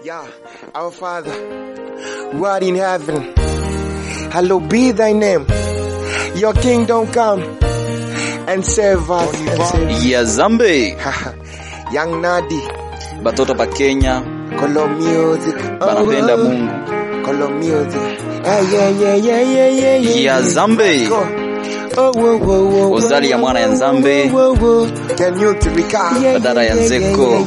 Yeah, our Father, who art in heaven, hallowed be thy name. Your kingdom come and save us. Ya Zambe Young Nadi, batoto ba Kenya Kolo music, banapenda Mungu. Kolo music. Yeah. Ya Zambe Ozali ya mwana ya Nzambe badara ya Nzeko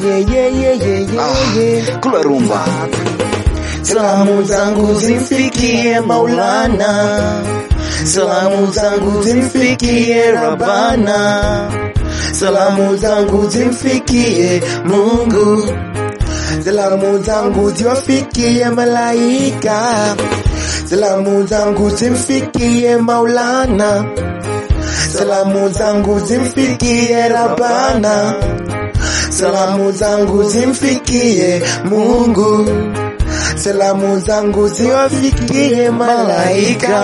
Kula rumba. Salamu zangu zimfikie Maulana, salamu zangu zimfikie Rabbana, salamu zangu zimfikie Mungu, salamu zangu ziwafikie malaika, salamu zangu zimfikie Maulana, salamu zangu zimfikie Rabbana, salamu zangu zimfikie Mungu, salamu zangu ziwafikie malaika.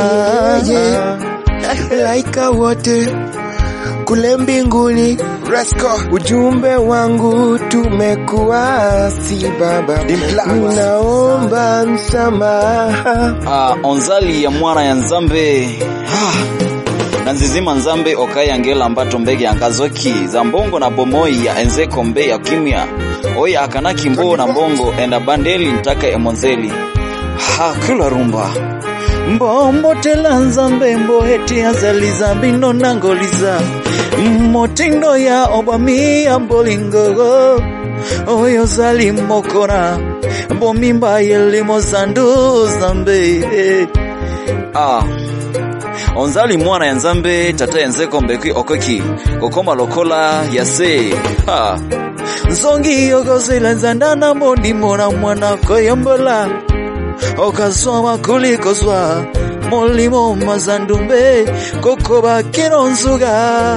Malaika wote kule mbinguni, ujumbe wangu tumekuasi Baba, ninaomba msamaha. Onzali ya mwana ya Nzambe Nanzizima Nzambe okaya ngela mbato mbege yangazoki za mbongo na bomoi ya Enzeko mbe ya kimya oya akanaki mbo na mbongo enda bandeli ntaka emonzeli Kula rumba. Mbombo tela Nzambe mbo heti azaliza bino nangoliza motindo ya obami ya mbolingo oyo zali mokora bomimba yelimo zandu Zambe. Onzali mwana ya Nzambe tata Enzeko mbekwi okoki kokoma lokola yase Nzongi yogozela nzandana mondi mona mwana koyombola okasoma kulikozwa molimo mazandumbe kokoba kironzuga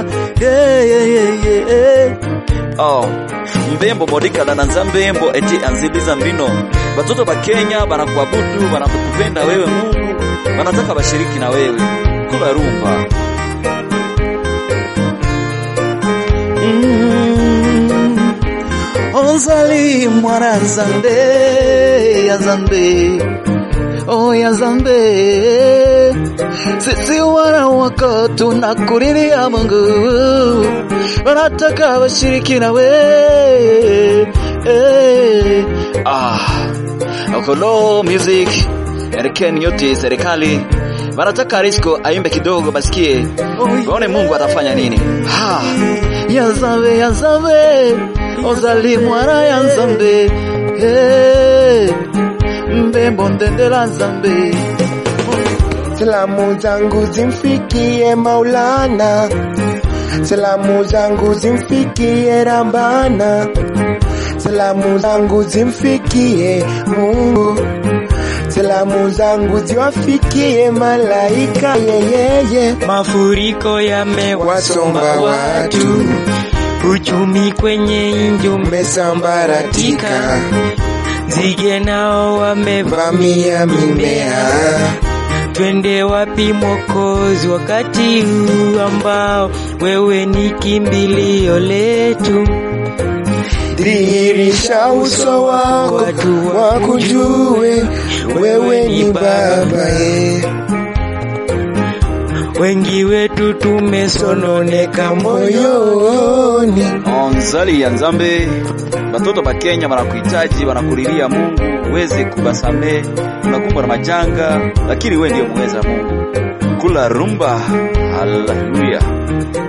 mbembo modika na Nzambe mbo eti anziliza mbino batoto ba Kenya banakuabudu banakupenda wewe Mungu wanataka bashiriki na wewe. Kula rumba. Onzali mwana Nzambe ya Zambe, oh ya Zambe, sisi wana wako tunakuriria Mungu, wanataka bashiriki na wewe. Okolo music Erken yote serikali wanataka Risco aimbe kidogo basikie waone Mungu atafanya nini. Ya Zambe Ozali mwana ya Nzambe mbembo ndendela Nzambe. Salamu zangu zimfikie Maulana, salamu zangu zimfikie Rabbana, salamu zangu zimfikie Mungu, salamu zangu ziwafikie malaika. Mafuriko yamewasomba watu, uchumi kwenye nchi umesambaratika, nzige nao wamevamia mimea. Twende wapi Mwokozi wakati huu ambao wewe ni kimbilio letu? Dhihirisha uso wako watu wakujue wewe ni Baba. Wengi wetu tumesononeka moyoni. Onzali ya Nzambe batoto ba Kenya wanakuhitaji, wanakuriria Mungu uweze kubasamee, unakumbwa na majanga lakini wewe ndio muweza Mungu. Kula rumba. Hallelujah.